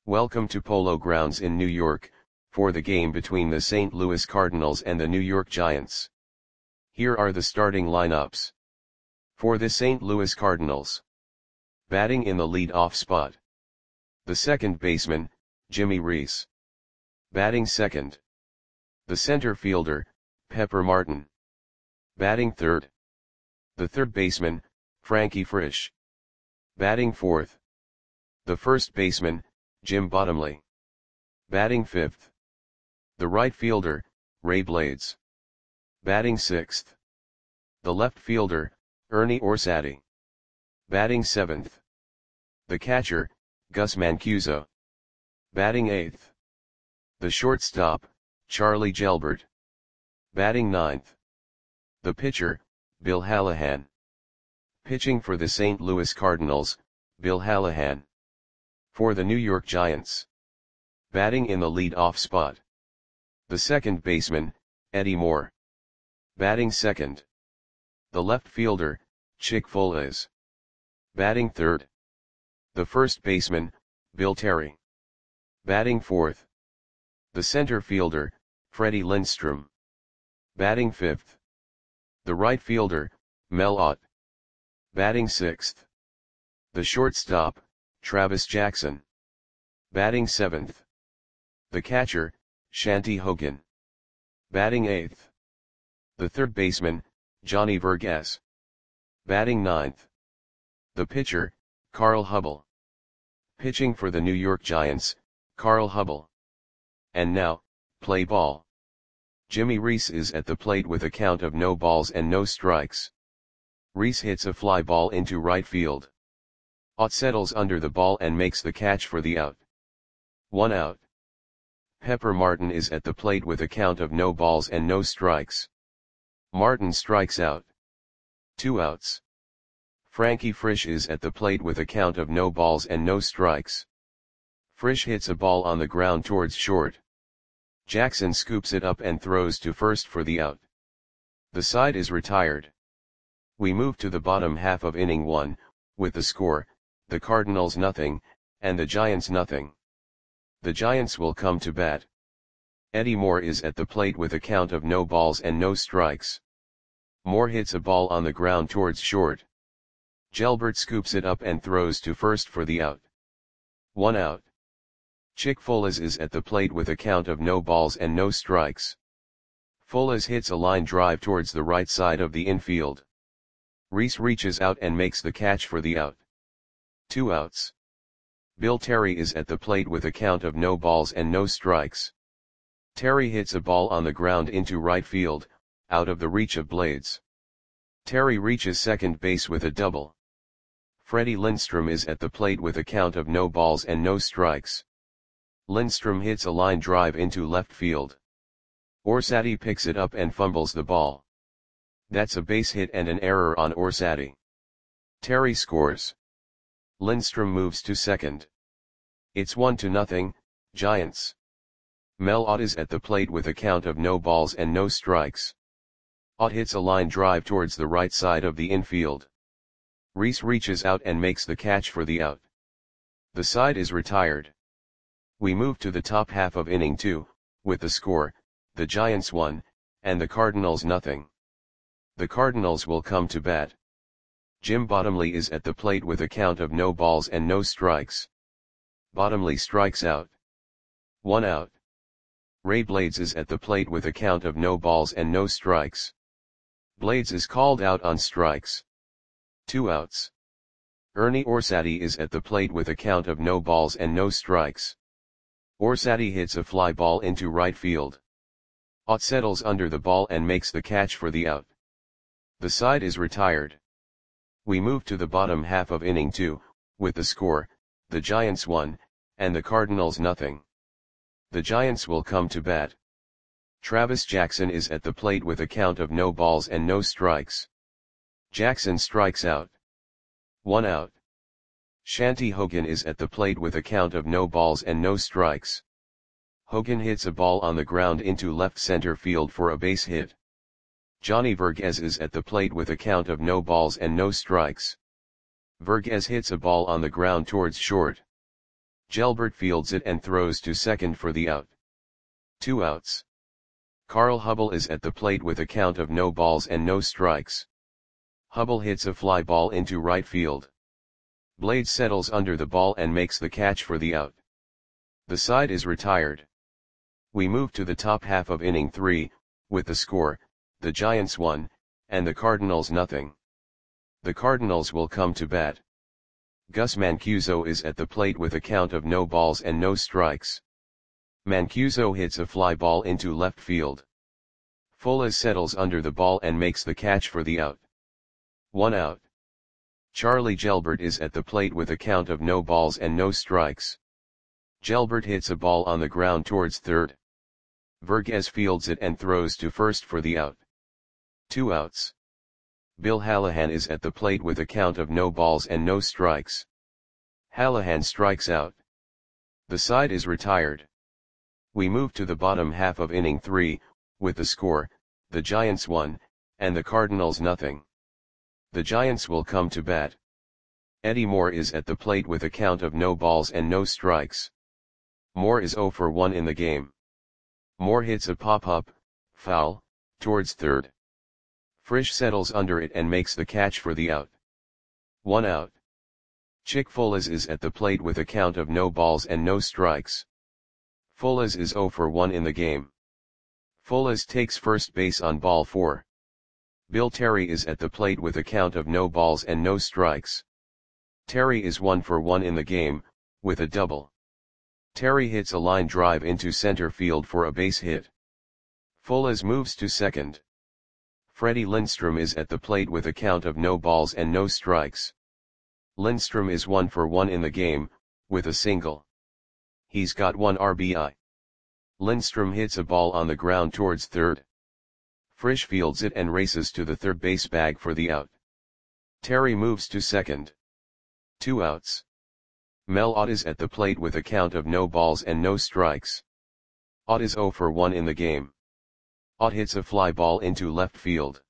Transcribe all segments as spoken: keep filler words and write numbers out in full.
Welcome to Polo Grounds in New York, for the game between the Saint Louis Cardinals and the New York Giants. Here are the starting lineups. For the Saint Louis Cardinals. Batting in the lead-off spot. The second baseman, Jimmy Reese. Batting second. The center fielder, Pepper Martin. Batting third. The third baseman, Frankie Frisch. Batting fourth. The first baseman, Jim Bottomley. Batting fifth. The right fielder, Ray Blades. Batting sixth. The left fielder, Ernie Orsatti. Batting seventh. The catcher, Gus Mancuso. Batting eighth. The shortstop, Charlie Gelbert. Batting ninth. The pitcher, Bill Hallahan. Pitching for the Saint Louis Cardinals, Bill Hallahan. For the New York Giants. Batting in the lead-off spot. The second baseman, Eddie Moore. Batting second. The left fielder, Chick Foales. Batting third. The first baseman, Bill Terry. Batting fourth. The center fielder, Freddie Lindstrom. Batting fifth. The right fielder, Mel Ott. Batting sixth. The shortstop, Travis Jackson. Batting seventh. The catcher, Shanty Hogan. Batting eighth. The third baseman, Johnny Vergas. Batting ninth. The pitcher, Carl Hubbell. Pitching for the New York Giants, Carl Hubbell. And now, play ball. Jimmy Reese is at the plate with a count of no balls and no strikes. Reese hits a fly ball into right field. Ott settles under the ball and makes the catch for the out. One out. Pepper Martin is at the plate with a count of no balls and no strikes. Martin strikes out. Two outs. Frankie Frisch is at the plate with a count of no balls and no strikes. Frisch hits a ball on the ground towards short. Jackson scoops it up and throws to first for the out. The side is retired. We move to the bottom half of inning one, with the score, the Cardinals nothing, and the Giants nothing. The Giants will come to bat. Eddie Moore is at the plate with a count of no balls and no strikes. Moore hits a ball on the ground towards short. Gelbert scoops it up and throws to first for the out. One out. Chick Foales is at the plate with a count of no balls and no strikes. Foales hits a line drive towards the right side of the infield. Reese reaches out and makes the catch for the out. Two outs. Bill Terry is at the plate with a count of no balls and no strikes. Terry hits a ball on the ground into right field, out of the reach of Blades. Terry reaches second base with a double. Freddie Lindstrom is at the plate with a count of no balls and no strikes. Lindstrom hits a line drive into left field. Orsatti picks it up and fumbles the ball. That's a base hit and an error on Orsatti. Terry scores. Lindstrom moves to second. It's one to nothing, Giants. Mel Ott is at the plate with a count of no balls and no strikes. Ott hits a line drive towards the right side of the infield. Reese reaches out and makes the catch for the out. The side is retired. We move to the top half of inning two, with the score, the Giants one, and the Cardinals nothing. The Cardinals will come to bat. Jim Bottomley is at the plate with a count of no balls and no strikes. Bottomley strikes out. One out. Ray Blades is at the plate with a count of no balls and no strikes. Blades is called out on strikes. Two outs. Ernie Orsatti is at the plate with a count of no balls and no strikes. Orsatti hits a fly ball into right field. Ott settles under the ball and makes the catch for the out. The side is retired. We move to the bottom half of inning two, with the score, the Giants one, and the Cardinals nothing. The Giants will come to bat. Travis Jackson is at the plate with a count of no balls and no strikes. Jackson strikes out. One out. Shanty Hogan is at the plate with a count of no balls and no strikes. Hogan hits a ball on the ground into left center field for a base hit. Johnny Vergas is at the plate with a count of no balls and no strikes. Vergas hits a ball on the ground towards short. Gelbert fields it and throws to second for the out. Two outs. Carl Hubbell is at the plate with a count of no balls and no strikes. Hubbell hits a fly ball into right field. Blades settles under the ball and makes the catch for the out. The side is retired. We move to the top half of inning three, with the score, the Giants one, and the Cardinals nothing. The Cardinals will come to bat. Gus Mancuso is at the plate with a count of no balls and no strikes. Mancuso hits a fly ball into left field. Fuller settles under the ball and makes the catch for the out. One out. Charlie Gelbert is at the plate with a count of no balls and no strikes. Gelbert hits a ball on the ground towards third. Vergez fields it and throws to first for the out. Two outs. Bill Hallahan is at the plate with a count of no balls and no strikes. Hallahan strikes out. The side is retired. We move to the bottom half of inning three, with the score, the Giants one, and the Cardinals nothing. The Giants will come to bat. Eddie Moore is at the plate with a count of no balls and no strikes. Moore is oh for one in the game. Moore hits a pop-up, foul, towards third. Frisch settles under it and makes the catch for the out. One out. Chick Folas is at the plate with a count of no balls and no strikes. Folas is oh for one in the game. Folas takes first base on ball four. Bill Terry is at the plate with a count of no balls and no strikes. Terry is one for one in the game, with a double. Terry hits a line drive into center field for a base hit. Folas moves to second. Freddie Lindstrom is at the plate with a count of no balls and no strikes. Lindstrom is one for one in the game, with a single. He's got one R B I. Lindstrom hits a ball on the ground towards third. Frisch fields it and races to the third base bag for the out. Terry moves to second. Two outs. Mel Ott is at the plate with a count of no balls and no strikes. Ott is oh for one in the game. Ott hits a fly ball into left field.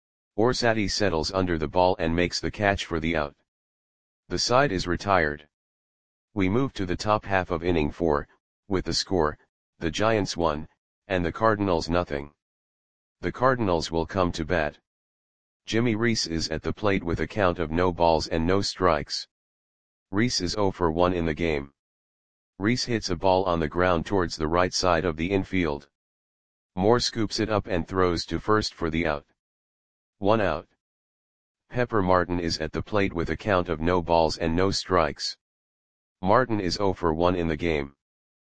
Orsatti settles under the ball and makes the catch for the out. The side is retired. We move to the top half of inning four, with the score, the Giants one, and the Cardinals nothing. The Cardinals will come to bat. Jimmy Reese is at the plate with a count of no balls and no strikes. Reese is oh for one in the game. Reese hits a ball on the ground towards the right side of the infield. Moore scoops it up and throws to first for the out. One out. Pepper Martin is at the plate with a count of no balls and no strikes. Martin is oh for one in the game.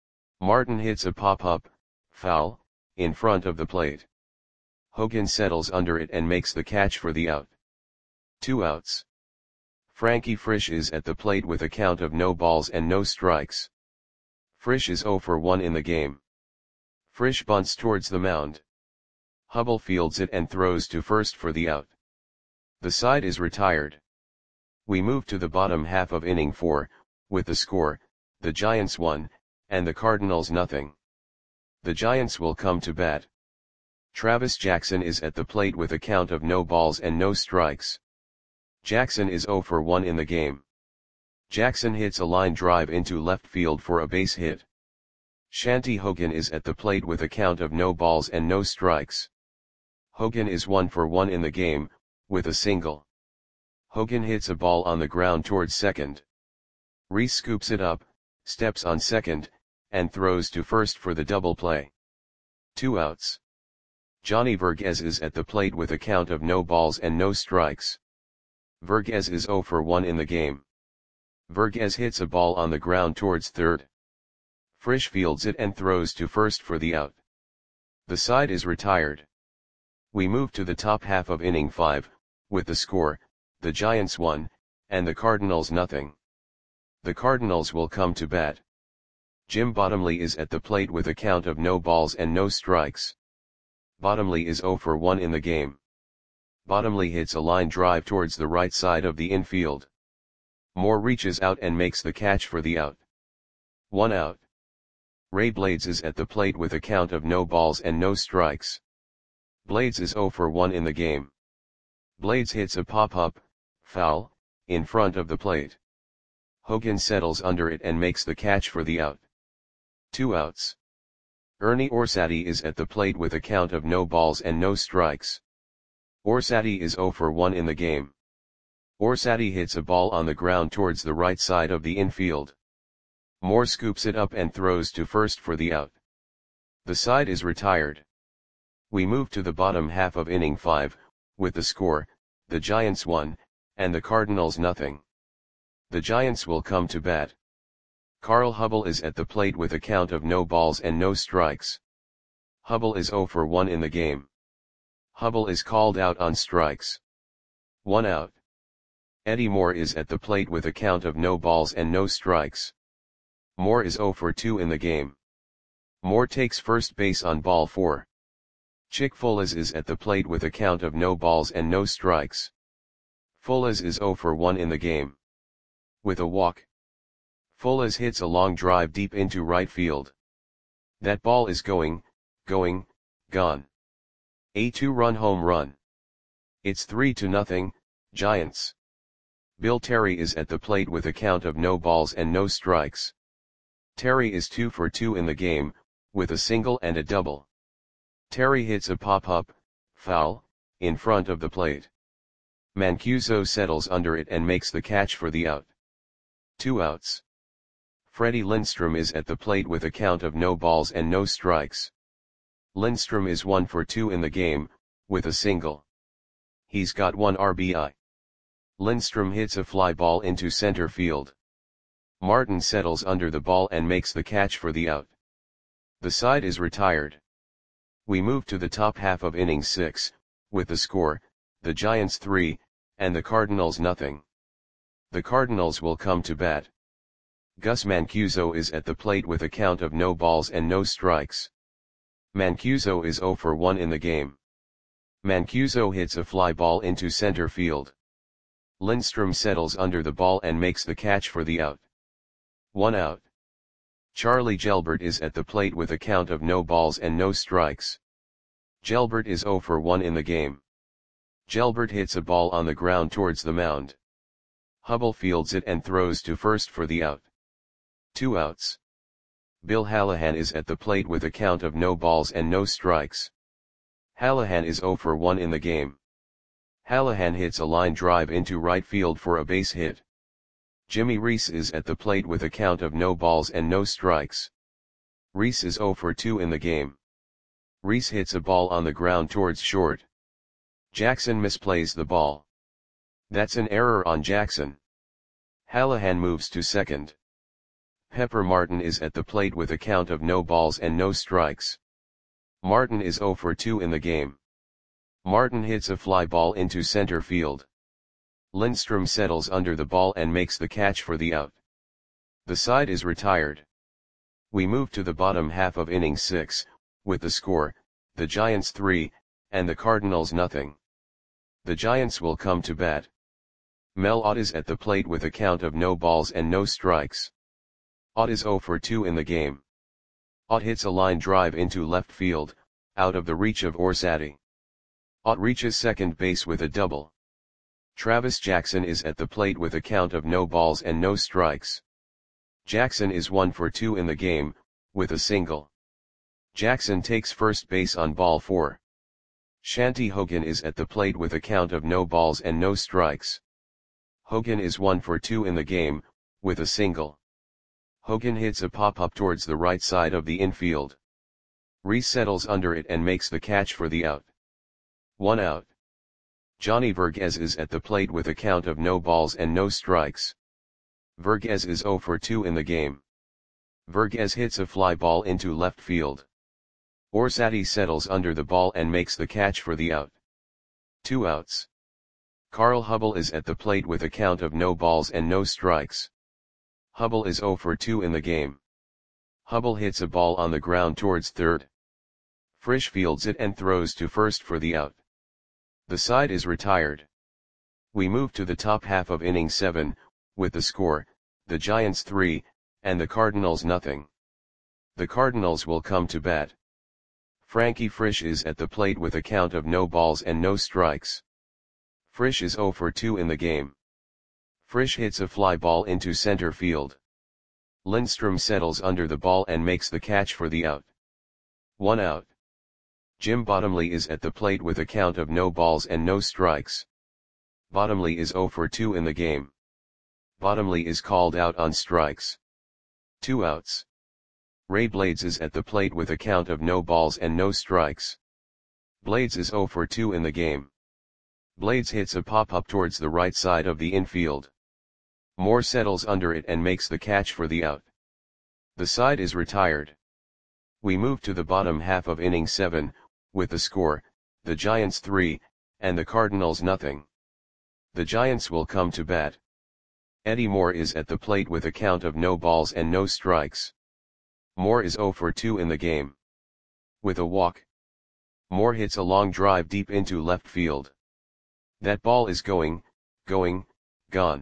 Martin hits a pop-up, foul, in front of the plate. Hogan settles under it and makes the catch for the out. Two outs. Frankie Frisch is at the plate with a count of no balls and no strikes. Frisch is oh for one in the game. Frisch bunts towards the mound. Hubbell fields it and throws to first for the out. The side is retired. We move to the bottom half of inning four, with the score, the Giants one, and the Cardinals nothing. The Giants will come to bat. Travis Jackson is at the plate with a count of no balls and no strikes. Jackson is oh for one in the game. Jackson hits a line drive into left field for a base hit. Shanty Hogan is at the plate with a count of no balls and no strikes. Hogan is one for one in the game, with a single. Hogan hits a ball on the ground towards second. Reese scoops it up, steps on second, and throws to first for the double play. Two outs. Johnny Vergez is at the plate with a count of no balls and no strikes. Vergez is oh for one in the game. Vergez hits a ball on the ground towards third. Frisch fields it and throws to first for the out. The side is retired. We move to the top half of inning five, with the score, the Giants one, and the Cardinals nothing. The Cardinals will come to bat. Jim Bottomley is at the plate with a count of no balls and no strikes. Bottomley is oh for one in the game. Bottomley hits a line drive towards the right side of the infield. Moore reaches out and makes the catch for the out. One out. Ray Blades is at the plate with a count of no balls and no strikes. Blades is oh for one in the game. Blades hits a pop-up, foul, in front of the plate. Hogan settles under it and makes the catch for the out. Two outs. Ernie Orsatti is at the plate with a count of no balls and no strikes. Orsatti is oh for one in the game. Orsatti hits a ball on the ground towards the right side of the infield. Moore scoops it up and throws to first for the out. The side is retired. We move to the bottom half of inning five, with the score, the Giants one, and the Cardinals nothing. The Giants will come to bat. Carl Hubble is at the plate with a count of no balls and no strikes. Hubble is oh for one in the game. Hubble is called out on strikes. One out. Eddie Moore is at the plate with a count of no balls and no strikes. Moore is oh for two in the game. Moore takes first base on ball four. Chick Fullers is at the plate with a count of no balls and no strikes. Fullers is oh for one in the game. With a walk. Fullers hits a long drive deep into right field. That ball is going, going, gone. A two-run home run. It's three to nothing, Giants. Bill Terry is at the plate with a count of no balls and no strikes. Terry is two for two in the game, with a single and a double. Terry hits a pop-up, foul, in front of the plate. Mancuso settles under it and makes the catch for the out. Two outs. Freddie Lindstrom is at the plate with a count of no balls and no strikes. Lindstrom is one for two in the game, with a single. He's got one R B I. Lindstrom hits a fly ball into center field. Martin settles under the ball and makes the catch for the out. The side is retired. We move to the top half of inning six, with the score, the Giants three, and the Cardinals nothing. The Cardinals will come to bat. Gus Mancuso is at the plate with a count of no balls and no strikes. Mancuso is oh for one in the game. Mancuso hits a fly ball into center field. Lindstrom settles under the ball and makes the catch for the out. One out. Charlie Gelbert is at the plate with a count of no balls and no strikes. Gelbert is oh for one in the game. Gelbert hits a ball on the ground towards the mound. Hubble fields it and throws to first for the out. Two outs. Bill Hallahan is at the plate with a count of no balls and no strikes. Hallahan is oh for one in the game. Hallahan hits a line drive into right field for a base hit. Jimmy Reese is at the plate with a count of no balls and no strikes. Reese is oh for two in the game. Reese hits a ball on the ground towards short. Jackson misplays the ball. That's an error on Jackson. Hallahan moves to second. Pepper Martin is at the plate with a count of no balls and no strikes. Martin is oh for two in the game. Martin hits a fly ball into center field. Lindstrom settles under the ball and makes the catch for the out. The side is retired. We move to the bottom half of inning six, with the score, the Giants three, and the Cardinals nothing. The Giants will come to bat. Mel Ott is at the plate with a count of no balls and no strikes. Ott is oh for two in the game. Ott hits a line drive into left field, out of the reach of Orsatti. Ott reaches second base with a double. Travis Jackson is at the plate with a count of no balls and no strikes. Jackson is one for two in the game, with a single. Jackson takes first base on ball four. Shanty Hogan is at the plate with a count of no balls and no strikes. Hogan is one for two in the game, with a single. Hogan hits a pop-up towards the right side of the infield. Reese settles under it and makes the catch for the out. One out. Johnny Verghese is at the plate with a count of no balls and no strikes. Verghese is oh for two in the game. Verghese hits a fly ball into left field. Orsatti settles under the ball and makes the catch for the out. Two outs. Carl Hubble is at the plate with a count of no balls and no strikes. Hubble is oh for two in the game. Hubble hits a ball on the ground towards third. Frisch fields it and throws to first for the out. The side is retired. We move to the top half of inning seven, with the score, the Giants three, and the Cardinals nothing. The Cardinals will come to bat. Frankie Frisch is at the plate with a count of no balls and no strikes. Frisch is oh for two in the game. Frisch hits a fly ball into center field. Lindstrom settles under the ball and makes the catch for the out. One out. Jim Bottomley is at the plate with a count of no balls and no strikes. Bottomley is zero for two in the game. Bottomley is called out on strikes. Two outs. Ray Blades is at the plate with a count of no balls and no strikes. Blades is zero for two in the game. Blades hits a pop-up towards the right side of the infield. Moore settles under it and makes the catch for the out. The side is retired. We move to the bottom half of inning seven, with the score, the Giants three, and the Cardinals nothing. The Giants will come to bat. Eddie Moore is at the plate with a count of no balls and no strikes. Moore is zero for two in the game. With a walk. Moore hits a long drive deep into left field. That ball is going, going, gone.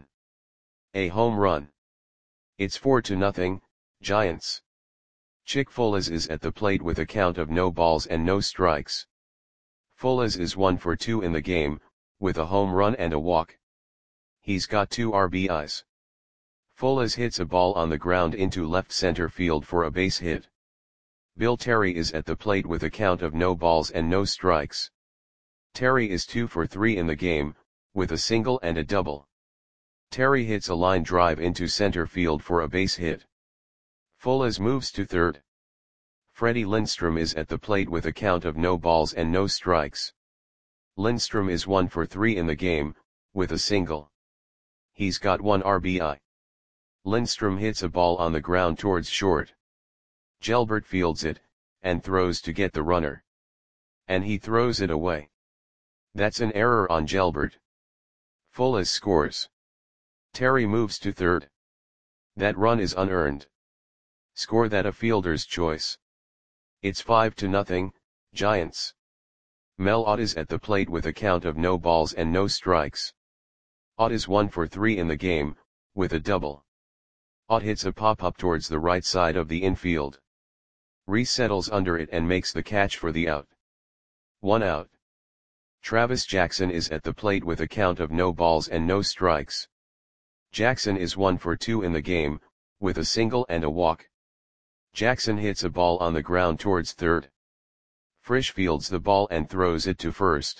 A home run. It's four to nothing, Giants. Chick Folas is at the plate with a count of no balls and no strikes. Folas is one for two in the game, with a home run and a walk. He's got two R B Is. Folas hits a ball on the ground into left center field for a base hit. Bill Terry is at the plate with a count of no balls and no strikes. Terry is two for three in the game, with a single and a double. Terry hits a line drive into center field for a base hit. Folas moves to third. Freddie Lindstrom is at the plate with a count of no balls and no strikes. Lindstrom is one for three in the game, with a single. He's got one R B I. Lindstrom hits a ball on the ground towards short. Gelbert fields it, and throws to get the runner. And he throws it away. That's an error on Gelbert. Folas scores. Terry moves to third. That run is unearned. Score that a fielder's choice. It's five to nothing, Giants. Mel Ott is at the plate with a count of no balls and no strikes. Ott is one for three in the game, with a double. Ott hits a pop-up towards the right side of the infield. Reese settles under it and makes the catch for the out. One out. Travis Jackson is at the plate with a count of no balls and no strikes. Jackson is one for two in the game, with a single and a walk. Jackson hits a ball on the ground towards third. Frisch fields the ball and throws it to first.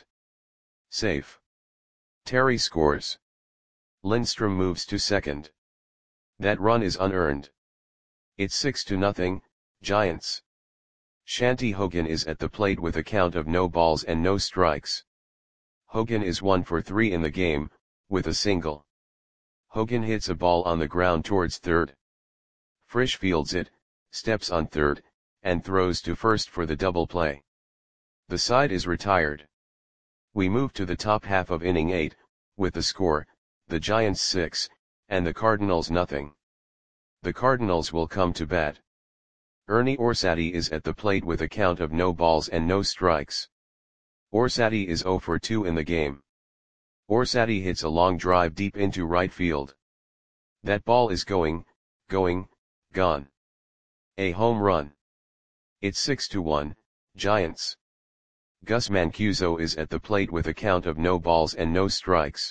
Safe. Terry scores. Lindstrom moves to second. That run is unearned. It's six to nothing, Giants. Shanty Hogan is at the plate with a count of no balls and no strikes. Hogan is one for three in the game, with a single. Hogan hits a ball on the ground towards third. Frisch fields it, steps on third, and throws to first for the double play. The side is retired. We move to the top half of inning eight, with the score, the Giants six, and the Cardinals nothing. The Cardinals will come to bat. Ernie Orsatti is at the plate with a count of no balls and no strikes. Orsatti is zero for two in the game. Orsatti hits a long drive deep into right field. That ball is going, going, gone. A home run. It's six to one, Giants. Gus Mancuso is at the plate with a count of no balls and no strikes.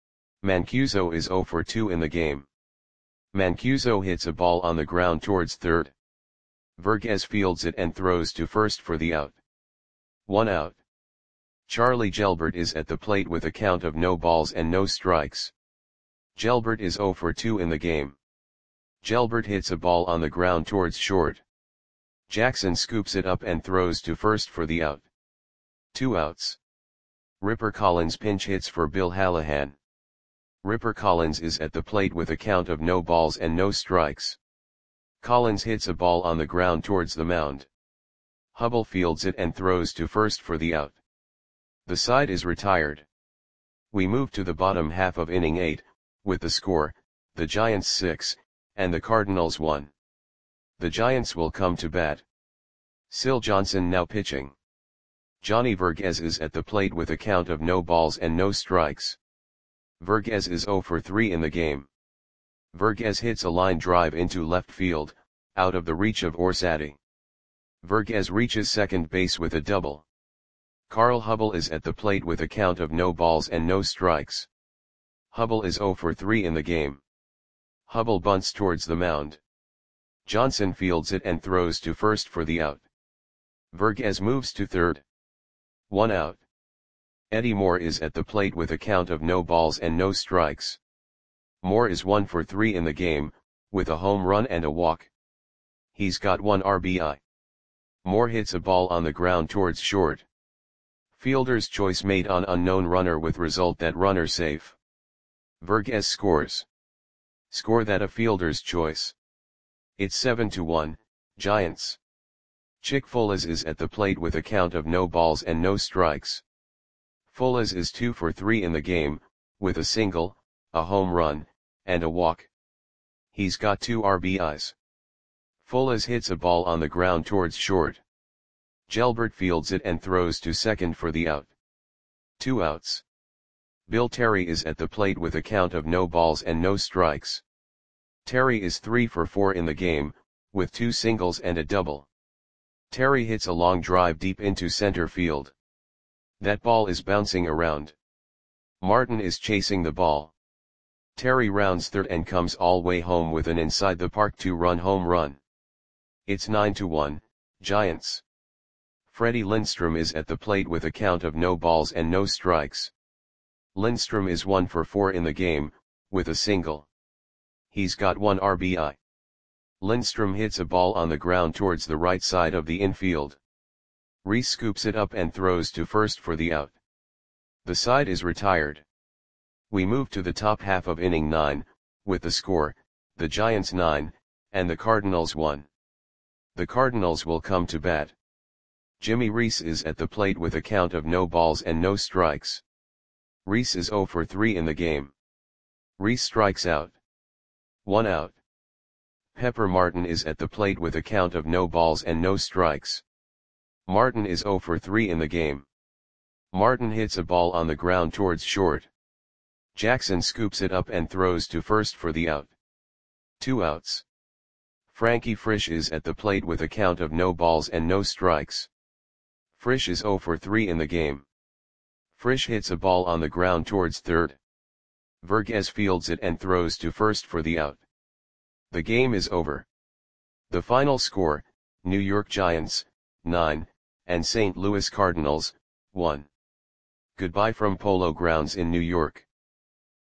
Mancuso is zero for two in the game. Mancuso hits a ball on the ground towards third. Vergez fields it and throws to first for the out. One out. Charlie Gelbert is at the plate with a count of no balls and no strikes. Gelbert is zero for two in the game. Gelbert hits a ball on the ground towards short. Jackson scoops it up and throws to first for the out. Two outs. Ripper Collins pinch hits for Bill Hallahan. Ripper Collins is at the plate with a count of no balls and no strikes. Collins hits a ball on the ground towards the mound. Hubble fields it and throws to first for the out. The side is retired. We move to the bottom half of inning eight, with the score, the Giants six, and the Cardinals one. The Giants will come to bat. Syl Johnson now pitching. Johnny Vergez is at the plate with a count of no balls and no strikes. Vergez is zero for three in the game. Vergez hits a line drive into left field, out of the reach of Orsatti. Vergez reaches second base with a double. Carl Hubble is at the plate with a count of no balls and no strikes. Hubble is zero for three in the game. Hubble bunts towards the mound. Johnson fields it and throws to first for the out. Verghese moves to third. One out. Eddie Moore is at the plate with a count of no balls and no strikes. Moore is one for three in the game, with a home run and a walk. He's got one R B I. Moore hits a ball on the ground towards short. Fielder's choice made on unknown runner with result that runner safe. Verghese scores. Score that a fielder's choice. It's seven to one, Giants. Chick Folas is at the plate with a count of no balls and no strikes. Folas is two for three in the game, with a single, a home run, and a walk. He's got two R B Is. Folas hits a ball on the ground towards short. Gelbert fields it and throws to second for the out. Two outs. Bill Terry is at the plate with a count of no balls and no strikes. Terry is three for four in the game, with two singles and a double. Terry hits a long drive deep into center field. That ball is bouncing around. Martin is chasing the ball. Terry rounds third and comes all way home with an inside the park two-run home run. It's nine to one, Giants. Freddie Lindstrom is at the plate with a count of no balls and no strikes. Lindstrom is one for four in the game, with a single. He's got one R B I. Lindstrom hits a ball on the ground towards the right side of the infield. Reese scoops it up and throws to first for the out. The side is retired. We move to the top half of inning nine, with the score, the Giants nine, and the Cardinals one. The Cardinals will come to bat. Jimmy Reese is at the plate with a count of no balls and no strikes. Reese is zero for three in the game. Reese strikes out. One out. Pepper Martin is at the plate with a count of no balls and no strikes. Martin is zero for three in the game. Martin hits a ball on the ground towards short. Jackson scoops it up and throws to first for the out. Two outs. Frankie Frisch is at the plate with a count of no balls and no strikes. Frisch is zero for three in the game. Frisch hits a ball on the ground towards third. Verghese fields it and throws to first for the out. The game is over. The final score, New York Giants, nine, and Saint Louis Cardinals, one. Goodbye from Polo Grounds in New York.